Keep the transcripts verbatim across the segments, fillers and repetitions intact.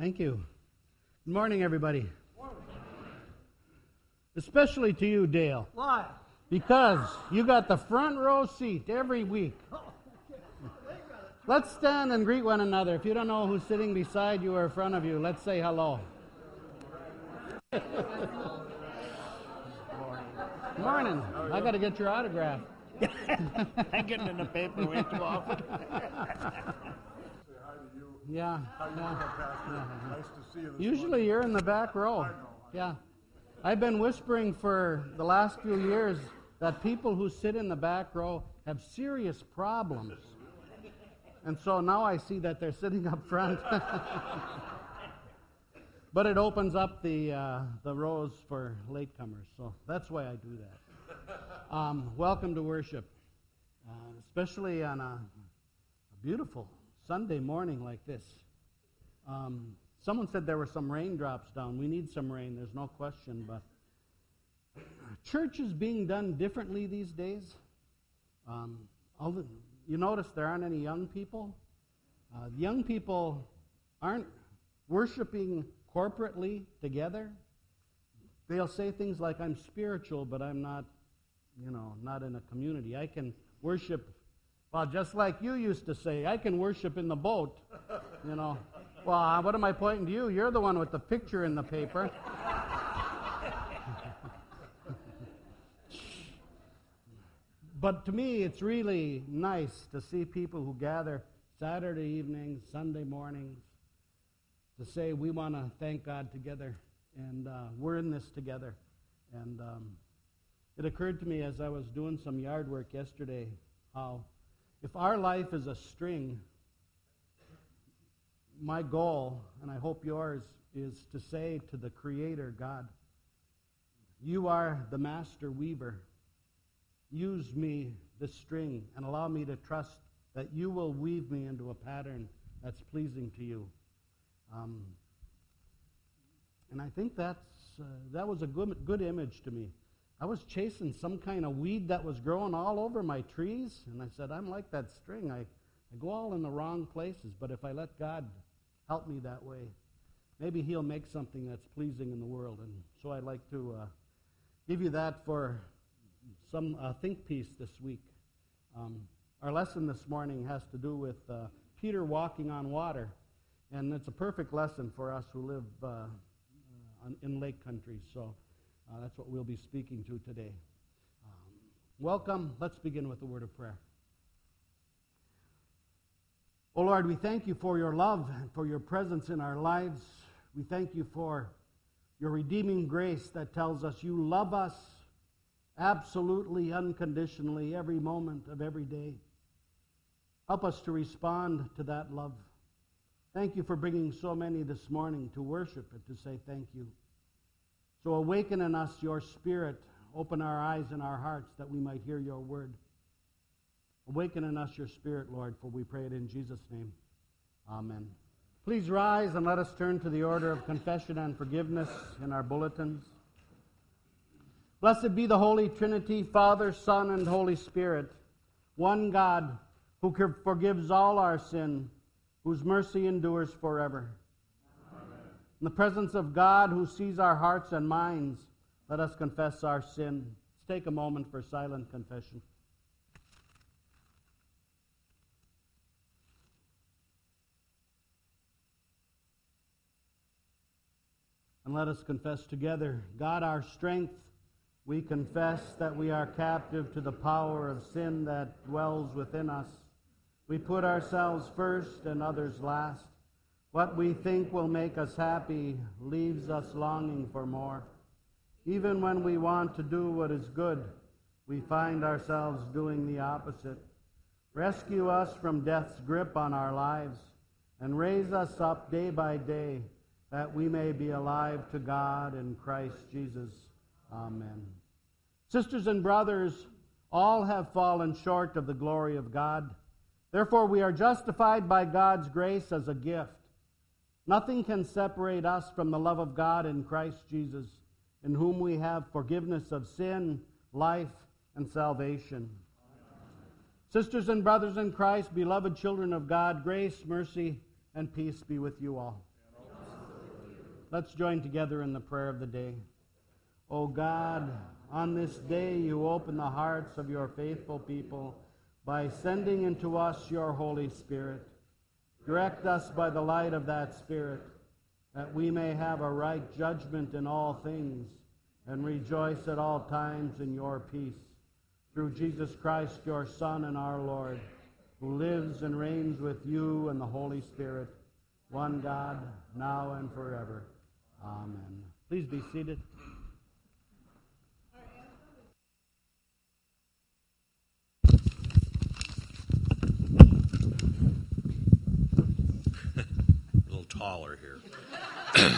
Thank you. Good morning, everybody. Morning. Especially to you, Dale. Why? Because you got the front row seat every week. Let's stand and greet one another. If you don't know who's sitting beside you or in front of you, let's say hello. Morning. I got to get your autograph. I'm getting in the paper way too often. Yeah. How you yeah. doing, Pastor? Nice to see you this Usually morning. you're in the back row. I know. Yeah. I've been whispering for the last few years that people who sit in the back row have serious problems. And so now I see that they're sitting up front. But it opens up the uh, the rows for latecomers. So that's why I do that. Um, welcome to worship, uh, especially on a, a beautiful Sunday morning like this. Um, someone said there were some raindrops down. We need some rain, there's no question. But church is being done differently these days. Um, all the, you notice there aren't any young people. Uh, young people aren't worshiping corporately together. They'll say things like, I'm spiritual, but I'm not, you know, not in a community. I can worship, well, just like you used to say, I can worship in the boat, you know. Well, what am I pointing to you? You're the one with the picture in the paper. But to me, it's really nice to see people who gather Saturday evenings, Sunday mornings, to say we want to thank God together, and uh, we're in this together. And um, it occurred to me as I was doing some yard work yesterday, how if our life is a string, my goal, and I hope yours, is to say to the Creator, God, you are the master weaver. Use me, this string, and allow me to trust that you will weave me into a pattern that's pleasing to you. Um, and I think that's uh, that was a good good image to me. I was chasing some kind of weed that was growing all over my trees, and I said, I'm like that string. I, I go all in the wrong places, but if I let God help me that way, maybe He'll make something that's pleasing in the world. And so I'd like to uh, give you that for some uh, think piece this week. Um, our lesson this morning has to do with uh, Peter walking on water, and it's a perfect lesson for us who live uh, uh, in lake country. So uh, that's what we'll be speaking to today. Um, welcome. Let's begin with a word of prayer. Oh Lord, we thank you for your love and for your presence in our lives. We thank you for your redeeming grace that tells us you love us absolutely, unconditionally, every moment of every day. Help us to respond to that love. Thank you for bringing so many this morning to worship and to say thank you. So awaken in us your Spirit. Open our eyes and our hearts that we might hear your word. Awaken in us your Spirit, Lord, for we pray it in Jesus' name. Amen. Please rise and let us turn to the order of confession and forgiveness in our bulletins. Blessed be the Holy Trinity, Father, Son, and Holy Spirit, one God, who forgives all our sin, whose mercy endures forever. Amen. In the presence of God, who sees our hearts and minds, let us confess our sin. Let's take a moment for silent confession. And let us confess together, God, our strength, we confess that we are captive to the power of sin that dwells within us. We put ourselves first and others last. What we think will make us happy leaves us longing for more. Even when we want to do what is good, we find ourselves doing the opposite. Rescue us from death's grip on our lives and raise us up day by day that we may be alive to God in Christ Jesus. Amen. Sisters and brothers, all have fallen short of the glory of God. Therefore, we are justified by God's grace as a gift. Nothing can separate us from the love of God in Christ Jesus, in whom we have forgiveness of sin, life, and salvation. Amen. Sisters and brothers in Christ, beloved children of God, grace, mercy, and peace be with you all. Let's join together in the prayer of the day. O God, on this day you open the hearts of your faithful people by sending into us your Holy Spirit. Direct us by the light of that Spirit, that we may have a right judgment in all things and rejoice at all times in your peace. Through Jesus Christ, your Son and our Lord, who lives and reigns with you and the Holy Spirit, one God, now and forever. Amen. Please be seated. A little taller here.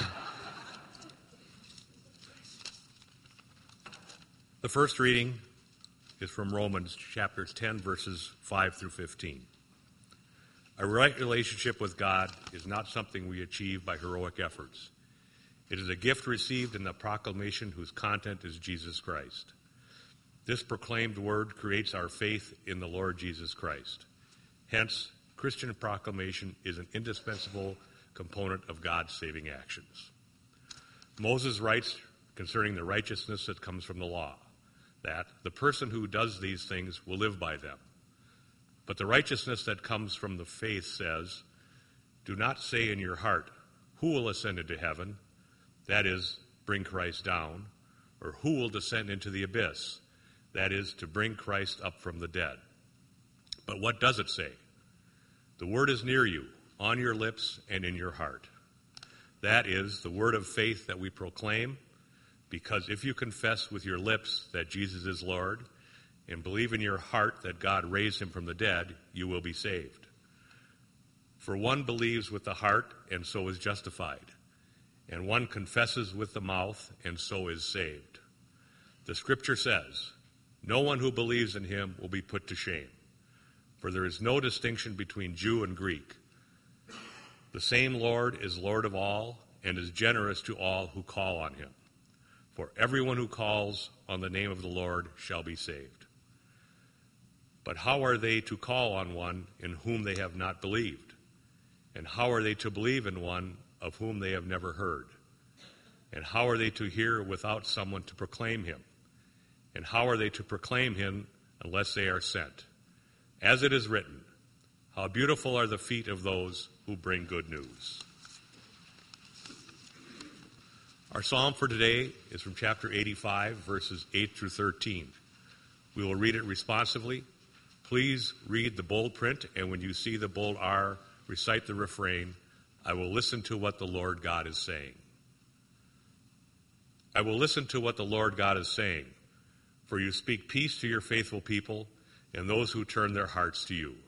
The first reading is from Romans chapter ten, verses five through fifteen. A right relationship with God is not something we achieve by heroic efforts. It is a gift received in the proclamation whose content is Jesus Christ. This proclaimed word creates our faith in the Lord Jesus Christ. Hence, Christian proclamation is an indispensable component of God's saving actions. Moses writes concerning the righteousness that comes from the law, that the person who does these things will live by them. But the righteousness that comes from the faith says, do not say in your heart, who will ascend into heaven? That is, bring Christ down. Or who will descend into the abyss? That is, to bring Christ up from the dead. But what does it say? The word is near you, on your lips and in your heart. That is the word of faith that we proclaim, because if you confess with your lips that Jesus is Lord and believe in your heart that God raised him from the dead, you will be saved. For one believes with the heart and so is justified, and one confesses with the mouth and so is saved. The scripture says, no one who believes in him will be put to shame, for there is no distinction between Jew and Greek. The same Lord is Lord of all and is generous to all who call on him. For everyone who calls on the name of the Lord shall be saved. But how are they to call on one in whom they have not believed? And how are they to believe in one of whom they have never heard? And how are they to hear without someone to proclaim him? And how are they to proclaim him unless they are sent? As it is written, how beautiful are the feet of those who bring good news. Our psalm for today is from chapter eighty-five, verses eight through thirteen. We will read it responsively. Please read the bold print, and when you see the bold R, recite the refrain, I will listen to what the Lord God is saying. I will listen to what the Lord God is saying, for you speak peace to your faithful people and those who turn their hearts to you.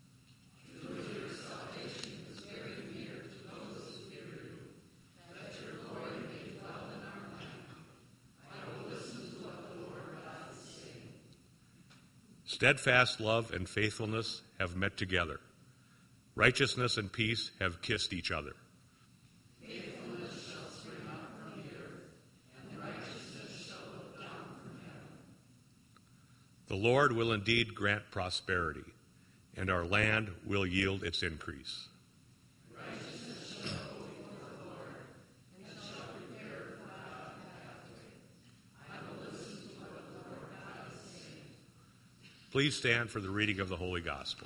Steadfast love and faithfulness have met together. Righteousness and peace have kissed each other. Faithfulness shall spring up from the earth, and righteousness shall look down from heaven. The Lord will indeed grant prosperity, and our land will yield its increase. Righteousness shall go before the Lord, and shall prepare for God the pathway. I will listen to what the Lord God is saying. Please stand for the reading of the Holy Gospel.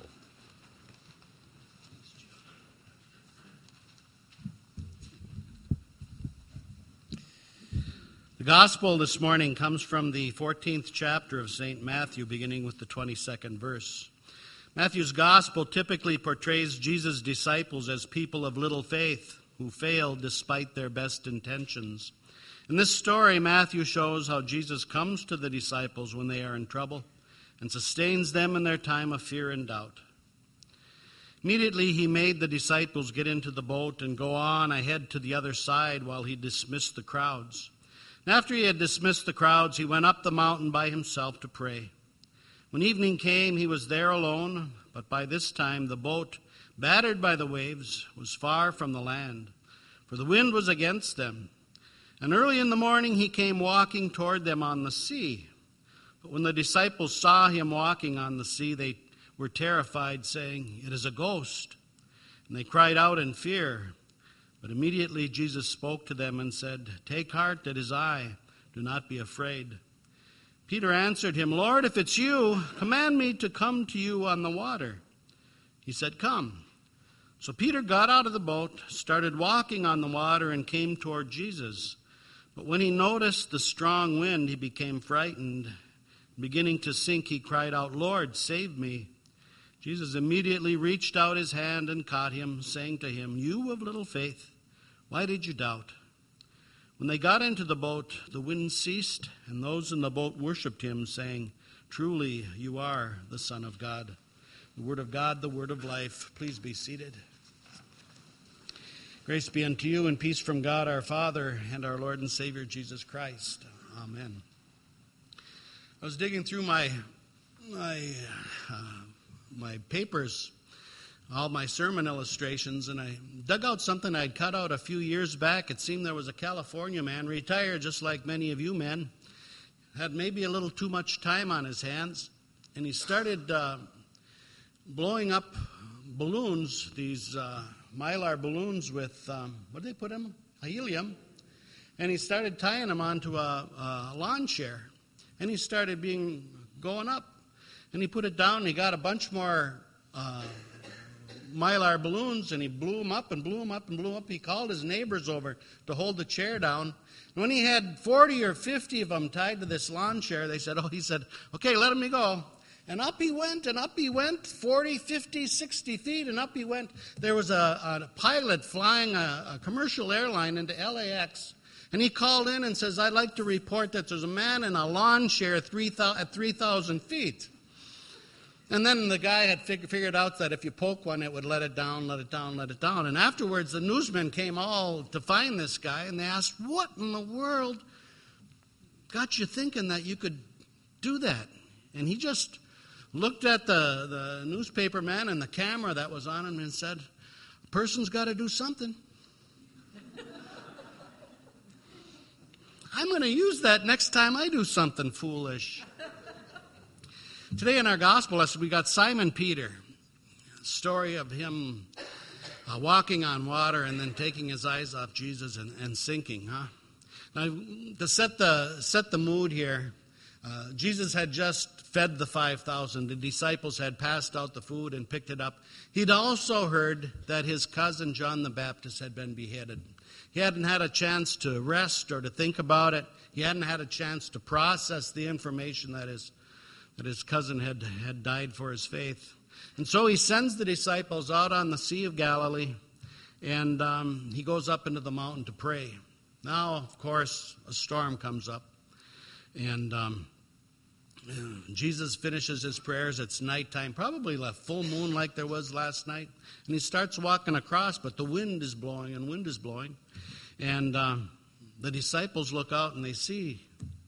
The Gospel this morning comes from the fourteenth chapter of Saint Matthew, beginning with the twenty-second verse. Matthew's Gospel typically portrays Jesus' disciples as people of little faith who failed despite their best intentions. In this story, Matthew shows how Jesus comes to the disciples when they are in trouble and sustains them in their time of fear and doubt. Immediately he made the disciples get into the boat and go on ahead to the other side while he dismissed the crowds. And after he had dismissed the crowds, he went up the mountain by himself to pray. When evening came, he was there alone, but by this time the boat, battered by the waves, was far from the land, for the wind was against them. And early in the morning he came walking toward them on the sea. But when the disciples saw him walking on the sea, they were terrified, saying, "It is a ghost." And they cried out in fear. But immediately Jesus spoke to them and said, "Take heart, it is I. Do not be afraid." Peter answered him, "Lord, if it's you, command me to come to you on the water." He said, "Come." So Peter got out of the boat, started walking on the water, and came toward Jesus. But when he noticed the strong wind, he became frightened. Beginning to sink, he cried out, "Lord, save me." Jesus immediately reached out his hand and caught him, saying to him, "You of little faith, why did you doubt?" When they got into the boat, the wind ceased, and those in the boat worshipped him, saying, "Truly, you are the Son of God." The word of God, the word of life. Please be seated. Grace be unto you and peace from God our Father and our Lord and Savior Jesus Christ. Amen. I was digging through my my uh, my papers, all my sermon illustrations, and I dug out something I'd cut out a few years back. It seemed there was a California man, retired just like many of you men, had maybe a little too much time on his hands, and he started uh, blowing up balloons, these uh, mylar balloons with, um, what did they put in them? Helium. And he started tying them onto a, a lawn chair. And he started being going up. And he put it down, and he got a bunch more uh, mylar balloons, and he blew them up and blew them up and blew them up. He called his neighbors over to hold the chair down. And when he had forty or fifty of them tied to this lawn chair, they said, oh, he said, "Okay, let me go." And up he went, and up he went, forty, fifty, sixty feet, and up he went. There was a, a pilot flying a, a commercial airline into L A X, and he called in and says, "I'd like to report that there's a man in a lawn chair three thousand, at three thousand feet. And then the guy had fig- figured out that if you poke one, it would let it down, let it down, let it down. And afterwards, the newsmen came all to find this guy, and they asked, "What in the world got you thinking that you could do that?" And he just looked at the, the newspaper man and the camera that was on him and said, "A person's got to do something. I'm going to use that next time I do something foolish." Today in our gospel lesson, we got Simon Peter, a story of him uh, walking on water and then taking his eyes off Jesus and, and sinking. Huh? Now, to set the set the mood here, uh, Jesus had just fed the five thousand. The disciples had passed out the food and picked it up. He'd also heard that his cousin John the Baptist had been beheaded. He hadn't had a chance to rest or to think about it. He hadn't had a chance to process the information that his, that his cousin had, had died for his faith. And so he sends the disciples out on the Sea of Galilee, and um, he goes up into the mountain to pray. Now, of course, a storm comes up, and Um, Jesus finishes his prayers. It's nighttime, probably a full moon like there was last night. And he starts walking across, but the wind is blowing and wind is blowing. And um, the disciples look out and they see,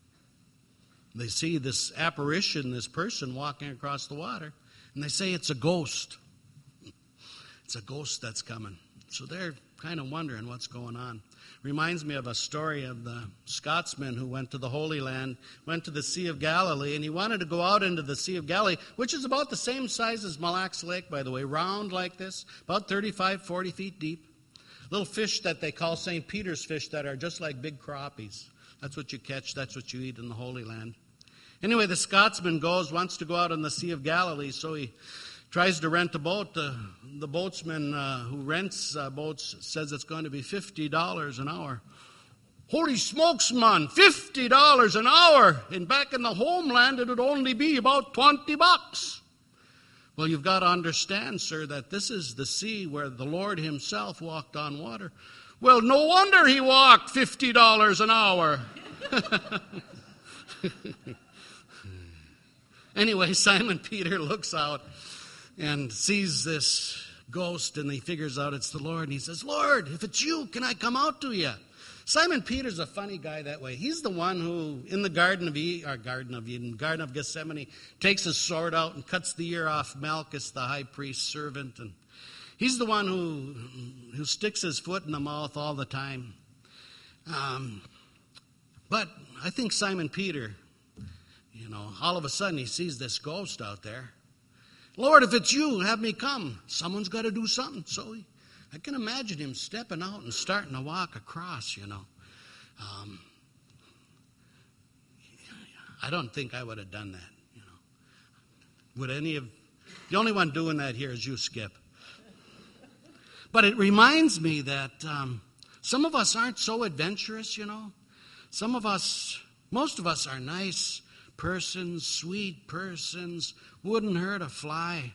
they see this apparition, this person walking across the water. And they say it's a ghost. It's a ghost that's coming. So they're kind of wondering what's going on. Reminds me of a story of the Scotsman who went to the Holy Land, went to the Sea of Galilee, and he wanted to go out into the Sea of Galilee, which is about the same size as Mille Lacs Lake, by the way, round like this, about thirty-five, forty feet deep. Little fish that they call Saint Peter's fish that are just like big crappies. That's what you catch, that's what you eat in the Holy Land. Anyway, the Scotsman goes, wants to go out in the Sea of Galilee, so he tries to rent a boat. The, the boatsman uh, who rents uh, boats says it's going to be fifty dollars an hour. Holy smokes, man, fifty dollars an hour. And back in the homeland, it would only be about twenty bucks. Well, you've got to understand, sir, that this is the sea where the Lord himself walked on water. Well, no wonder he walked fifty dollars an hour. Anyway, Simon Peter looks out and sees this ghost, and he figures out it's the Lord, and he says, "Lord, if it's you, can I come out to you?" Simon Peter's a funny guy that way. He's the one who, in the Garden of Eden, or Garden of Eden, Garden of Gethsemane, takes his sword out and cuts the ear off Malchus, the high priest's servant, and he's the one who who sticks his foot in the mouth all the time. Um, but I think Simon Peter, you know, all of a sudden he sees this ghost out there. "Lord, if it's you, have me come." Someone's got to do something. So he I can imagine him stepping out and starting to walk across, you know. Um, I don't think I would have done that, you know. Would any of, the only one doing that here is you, Skip. But it reminds me that um, some of us aren't so adventurous, you know. Some of us, most of us are nice persons, sweet persons, wouldn't hurt a fly.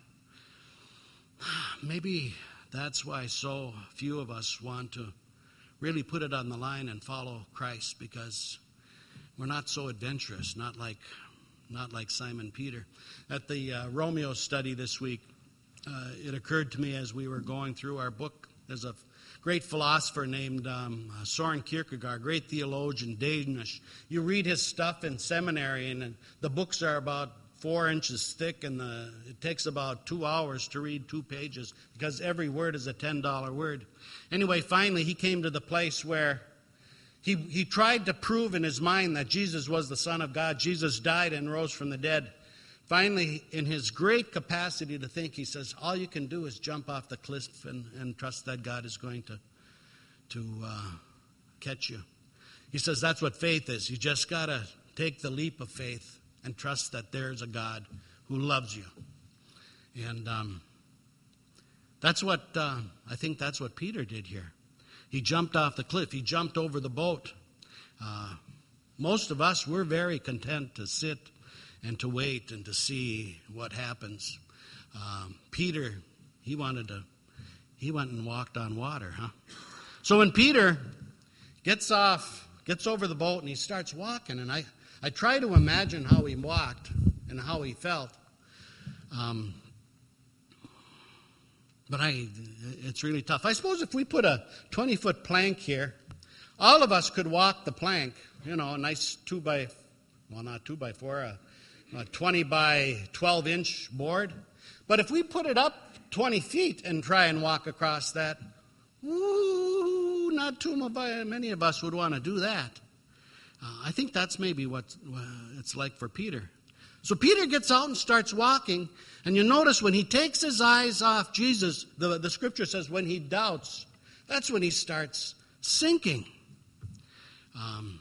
Maybe that's why so few of us want to really put it on the line and follow Christ, because we're not so adventurous, not like not like Simon Peter. At the uh, Romeo study this week, uh, it occurred to me as we were going through our book, there's a great philosopher named um, Soren Kierkegaard, great theologian, Danish. You read his stuff in seminary, and the books are about four inches thick, and the, it takes about two hours to read two pages because every word is a ten dollar word. Anyway, finally, he came to the place where he, he tried to prove in his mind that Jesus was the Son of God. Jesus died and rose from the dead. Finally, in his great capacity to think, he says, all you can do is jump off the cliff and, and trust that God is going to, to uh, catch you. He says that's what faith is. You just got to take the leap of faith and trust that there's a God who loves you. And um, that's what, uh, I think that's what Peter did here. He jumped off the cliff. He jumped over the boat. Uh, most of us, we're very content to sit and to wait and to see what happens. Um, Peter, he wanted to, he went and walked on water, huh? So when Peter gets off, gets over the boat and he starts walking, and I, I try to imagine how he walked and how he felt. Um, but I, it's really tough. I suppose if we put a twenty-foot plank here, all of us could walk the plank, you know, a nice two by, well, not two by four, a, a twenty by twelve inch board. But if we put it up twenty feet and try and walk across that, woo, not too many of us would want to do that. Uh, I think that's maybe what uh, it's like for Peter. So Peter gets out and starts walking, and you notice when he takes his eyes off Jesus, the, the scripture says when he doubts, that's when he starts sinking. Um,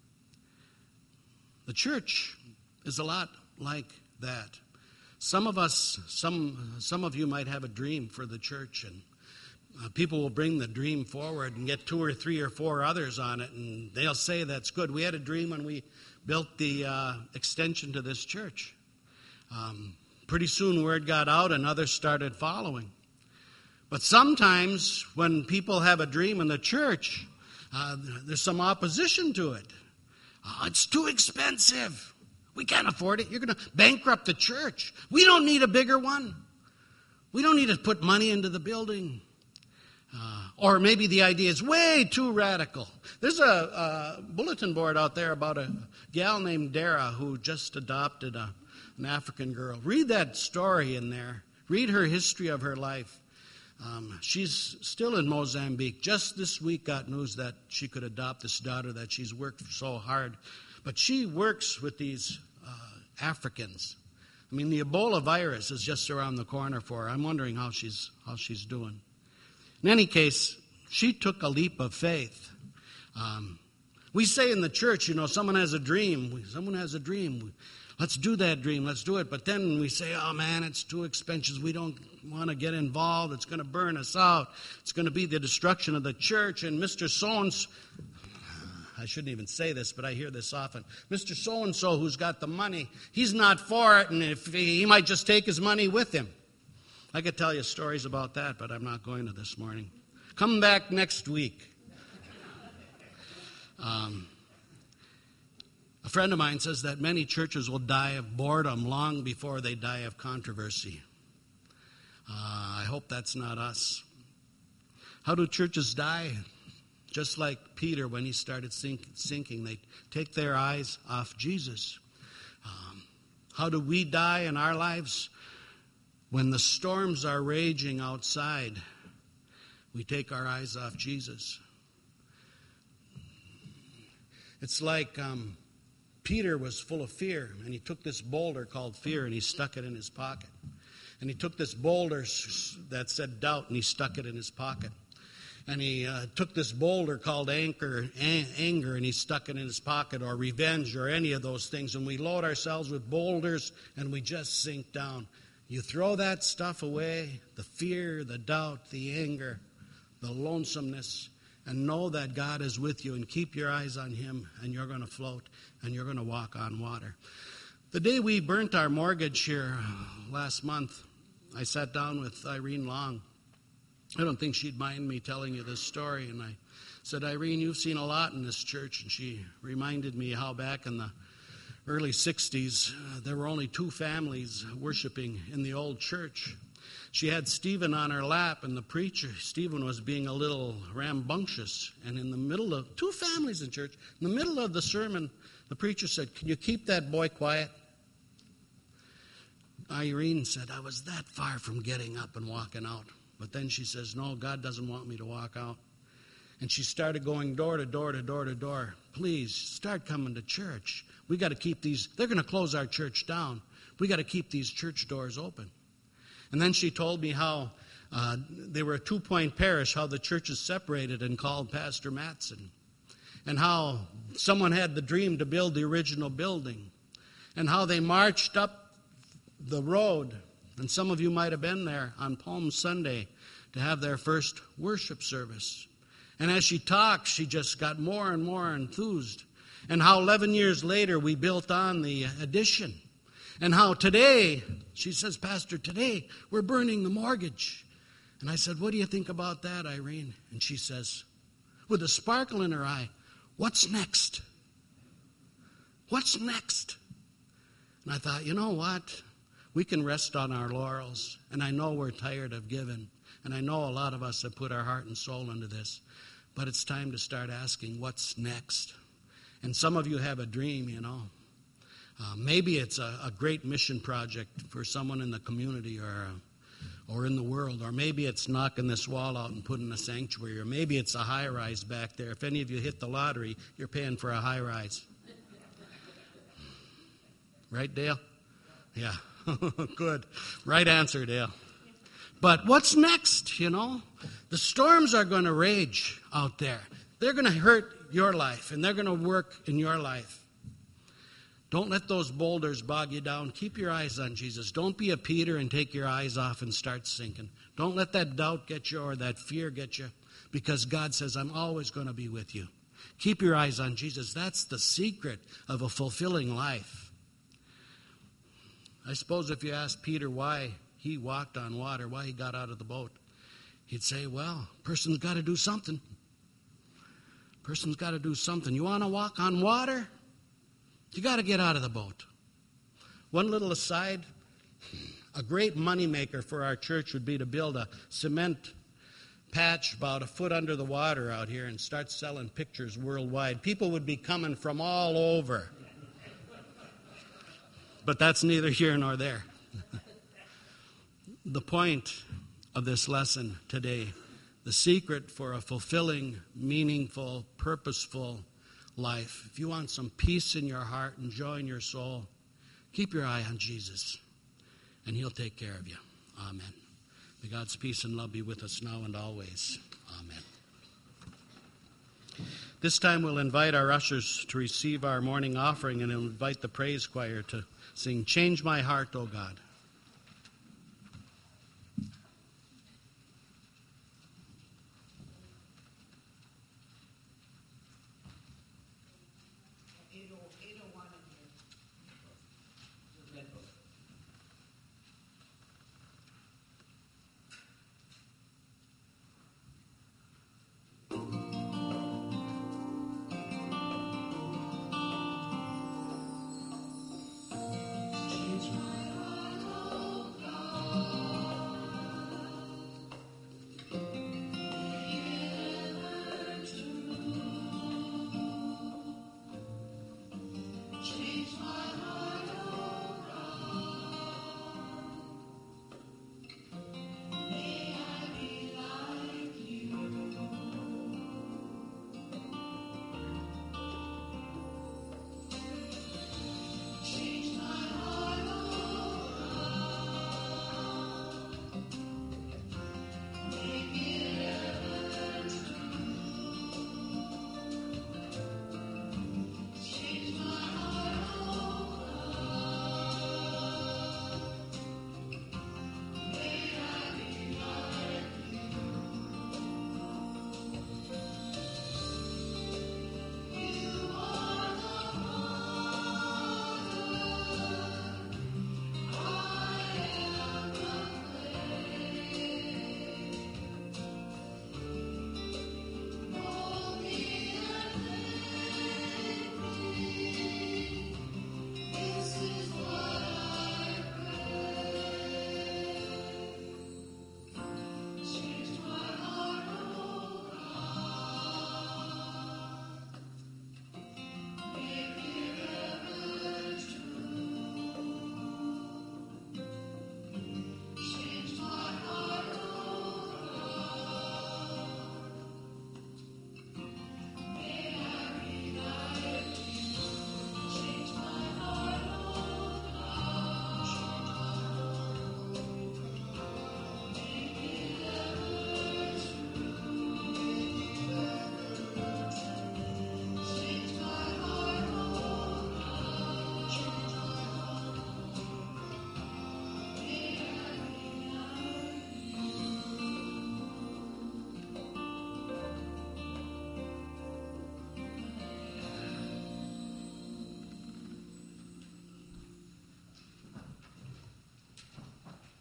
the church is a lot like that. Some of us, some some of you might have a dream for the church, and uh, people will bring the dream forward and get two or three or four others on it, and they'll say that's good. We had a dream when we built the uh, extension to this church. Um, pretty soon word got out and others started following. But sometimes when people have a dream in the church, uh, there's some opposition to it. Uh, it's too expensive. We can't afford it. You're going to bankrupt the church. We don't need a bigger one. We don't need to put money into the building. Uh, or maybe the idea is way too radical. There's a, a bulletin board out there about a gal named Dara who just adopted a, an African girl. Read that story in there. Read her history of her life. Um, she's still in Mozambique. Just this week got news that she could adopt this daughter that she's worked so hard. But she works with these uh, Africans. I mean, the Ebola virus is just around the corner for her. I'm wondering how she's how she's doing. In any case, she took a leap of faith. Um, we say in the church, you know, someone has a dream. Someone has a dream. Let's do that dream. Let's do it. But then we say, oh, man, it's too expensive. We don't want to get involved. It's going to burn us out. It's going to be the destruction of the church. And Mister So-and-so, I shouldn't even say this, but I hear this often. Mister So-and-so who's got the money, he's not for it, and if he, he might just take his money with him. I could tell you stories about that, but I'm not going to this morning. Come back next week. Um, a friend of mine says that many churches will die of boredom long before they die of controversy. Uh, I hope that's not us. How do churches die? Just like Peter when he started sink, sinking, they take their eyes off Jesus. Um, how do we die in our lives? When the storms are raging outside, we take our eyes off Jesus. It's like um, Peter was full of fear, and he took this boulder called fear, and he stuck it in his pocket. And he took this boulder that said doubt, and he stuck it in his pocket. And he uh, took this boulder called anchor, a- anger, and he stuck it in his pocket, or revenge, or any of those things. And we load ourselves with boulders, and we just sink down. You throw that stuff away, the fear, the doubt, the anger, the lonesomeness, and know that God is with you, and keep your eyes on him, and you're going to float, and you're going to walk on water. The day we burnt our mortgage here last month, I sat down with Irene Long. I don't think she'd mind me telling you this story. And I said, Irene, you've seen a lot in this church. And she reminded me how back in the early sixties, uh, there were only two families worshiping in the old church. She had Stephen on her lap, and the preacher, Stephen, was being a little rambunctious. And in the middle of two families in church, in the middle of the sermon, the preacher said, can you keep that boy quiet? Irene said, I was that far from getting up and walking out. But then she says, no, God doesn't want me to walk out. And she started going door to door to door to door. Please, start coming to church. We got to keep these, they're going to close our church down. We got to keep these church doors open. And then she told me how uh, they were a two-point parish, how the churches separated and called Pastor Matson. And how someone had the dream to build the original building. And how they marched up the road. And some of you might have been there on Palm Sunday to have their first worship service. And as she talked, she just got more and more enthused. And how eleven years later we built on the addition. And how today, she says, Pastor, today we're burning the mortgage. And I said, what do you think about that, Irene? And she says, with a sparkle in her eye, what's next? What's next? And I thought, you know what? We can rest on our laurels, and I know we're tired of giving, and I know a lot of us have put our heart and soul into this, but it's time to start asking what's next. And some of you have a dream, you know. Uh, maybe it's a, a great mission project for someone in the community or uh, or in the world, or maybe it's knocking this wall out and putting a sanctuary, or maybe it's a high-rise back there. If any of you hit the lottery, you're paying for a high-rise. Right, Dale? Yeah. Good. Right answer, Dale. But what's next, you know? The storms are going to rage out there. They're going to hurt your life, and they're going to work in your life. Don't let those boulders bog you down. Keep your eyes on Jesus. Don't be a Peter and take your eyes off and start sinking. Don't let that doubt get you or that fear get you, because God says, I'm always going to be with you. Keep your eyes on Jesus. That's the secret of a fulfilling life. I suppose if you asked Peter why he walked on water, why he got out of the boat, he'd say, well, person's got to do something. Person's got to do something. You want to walk on water? You got to get out of the boat. One little aside, a great moneymaker for our church would be to build a cement patch about a foot under the water out here and start selling pictures worldwide. People would be coming from all over. But that's neither here nor there. The point of this lesson today, the secret for a fulfilling, meaningful, purposeful life. If you want some peace in your heart and joy in your soul, keep your eye on Jesus, and he'll take care of you. Amen. May God's peace and love be with us now and always. Amen. This time we'll invite our ushers to receive our morning offering, and we'll invite the praise choir to sing, Change My Heart, O God. Change my heart,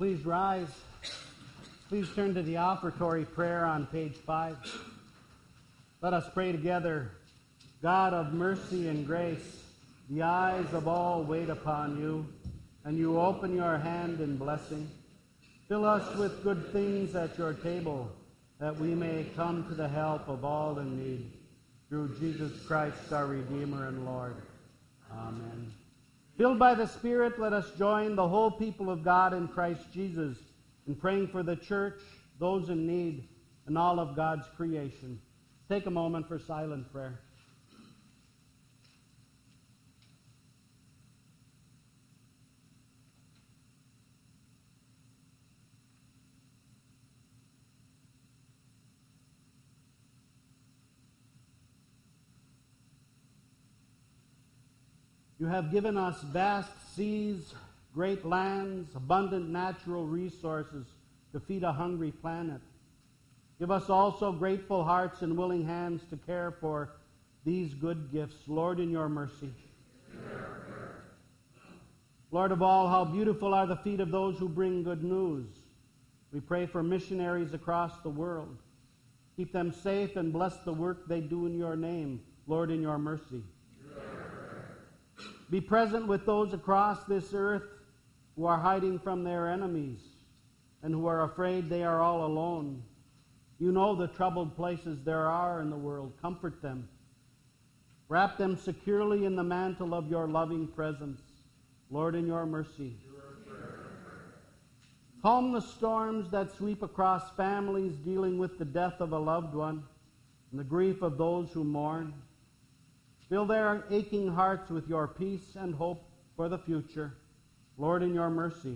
Please rise. Please turn to the offertory prayer on page five. Let us pray together. God of mercy and grace, the eyes of all wait upon you, and you open your hand in blessing. Fill us with good things at your table, that we may come to the help of all in need. Through Jesus Christ, our Redeemer and Lord. Amen. Filled by the Spirit, let us join the whole people of God in Christ Jesus in praying for the church, those in need, and all of God's creation. Take a moment for silent prayer. You have given us vast seas, great lands, abundant natural resources to feed a hungry planet. Give us also grateful hearts and willing hands to care for these good gifts. Lord, in your mercy. Lord of all, how beautiful are the feet of those who bring good news. We pray for missionaries across the world. Keep them safe and bless the work they do in your name. Lord, in your mercy. Be present with those across this earth who are hiding from their enemies and who are afraid they are all alone. You know the troubled places there are in the world. Comfort them. Wrap them securely in the mantle of your loving presence. Lord, in your mercy. Calm the storms that sweep across families dealing with the death of a loved one and the grief of those who mourn. Fill their aching hearts with your peace and hope for the future. Lord, in your mercy.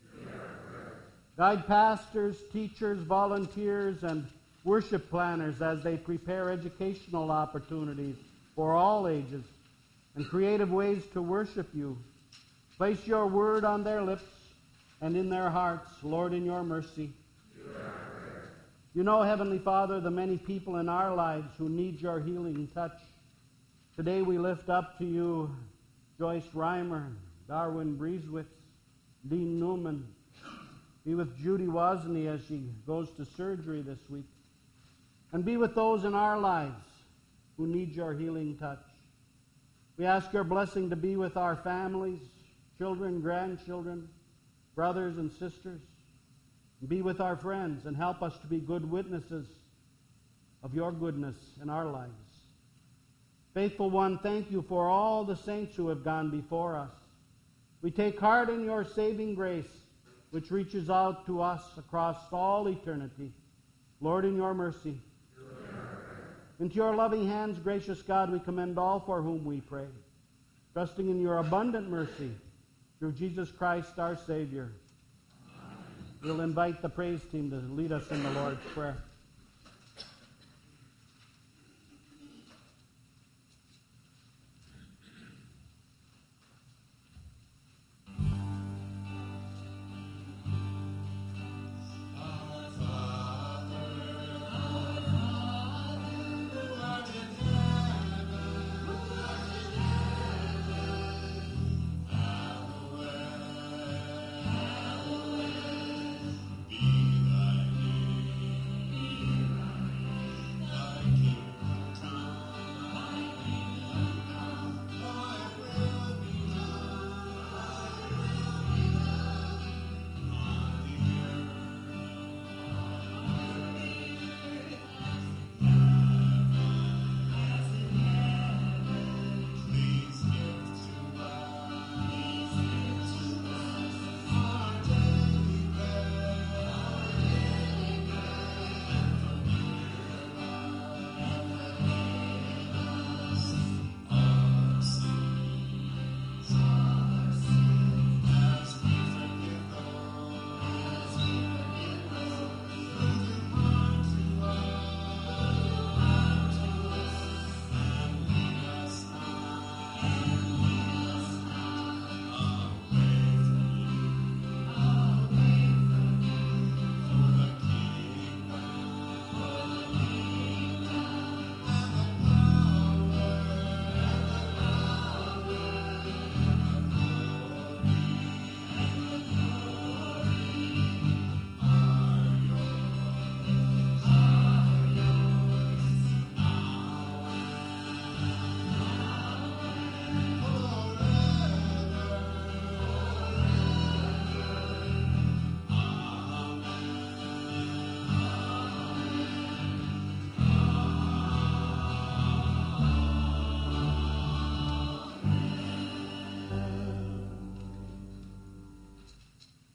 Guide pastors, teachers, volunteers, and worship planners as they prepare educational opportunities for all ages and creative ways to worship you. Place your word on their lips and in their hearts. Lord, in your mercy. You know, Heavenly Father, the many people in our lives who need your healing touch. Today we lift up to you Joyce Reimer, Darwin Brieswitz, Dean Newman. Be with Judy Wozni as she goes to surgery this week. And be with those in our lives who need your healing touch. We ask your blessing to be with our families, children, grandchildren, brothers and sisters. And be with our friends and help us to be good witnesses of your goodness in our lives. Faithful One, thank you for all the saints who have gone before us. We take heart in your saving grace, which reaches out to us across all eternity. Lord, in your mercy. Into your loving hands, gracious God, we commend all for whom we pray, trusting in your abundant mercy through Jesus Christ, our Savior. Amen. We'll invite the praise team to lead us in the Lord's Prayer. Be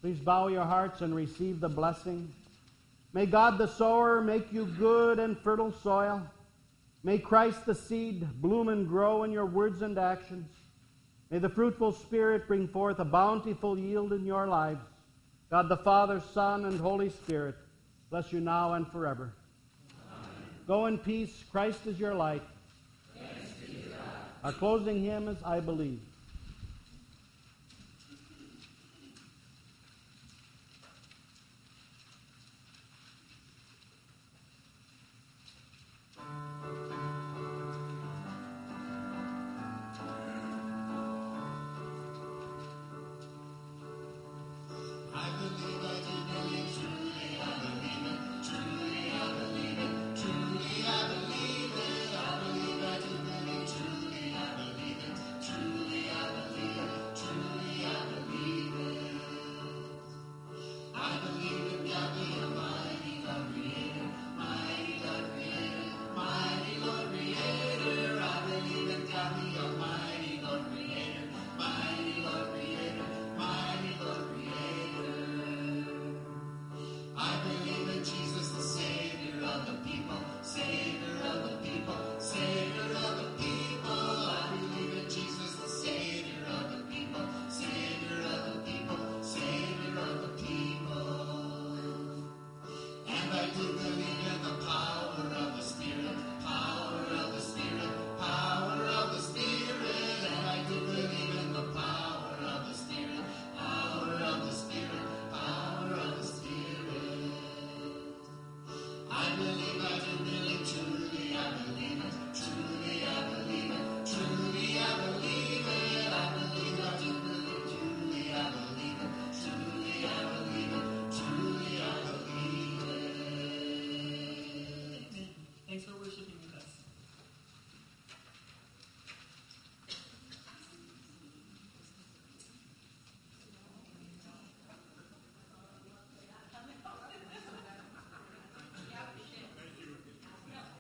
Please bow your hearts and receive the blessing. May God the sower make you good and fertile soil. May Christ the seed bloom and grow in your words and actions. May the fruitful Spirit bring forth a bountiful yield in your lives. God the Father, Son, and Holy Spirit bless you now and forever. Amen. Go in peace. Christ is your light. Thanks be to God. Our closing hymn is I Believe.